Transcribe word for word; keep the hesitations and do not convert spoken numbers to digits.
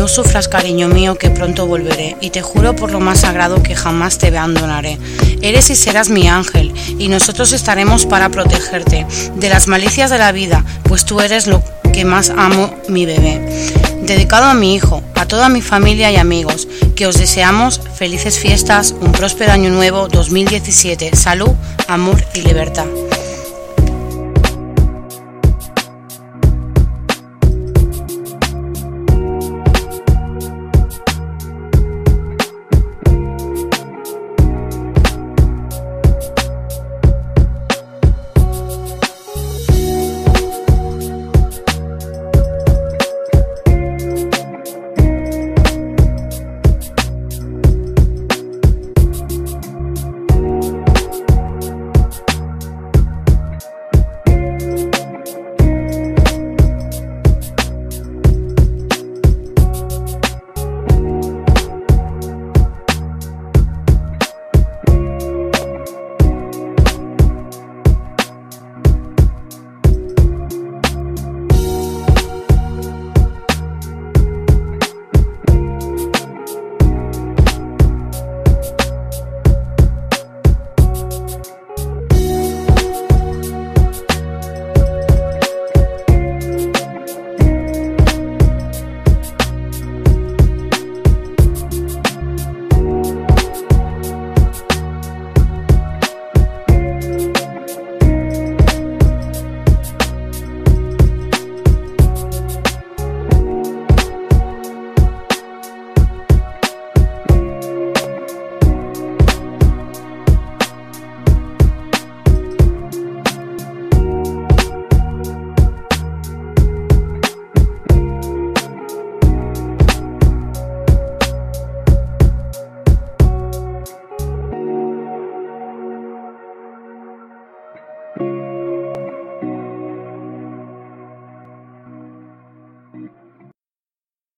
No sufras, cariño mío, que pronto volveré, y te juro por lo más sagrado que jamás te abandonaré. Eres y serás mi ángel, y nosotros estaremos para protegerte de las malicias de la vida, pues tú eres lo que más amo, mi bebé. Dedicado a mi hijo, a toda mi familia y amigos, que os deseamos felices fiestas, un próspero año nuevo dos mil diecisiete, salud, amor y libertad.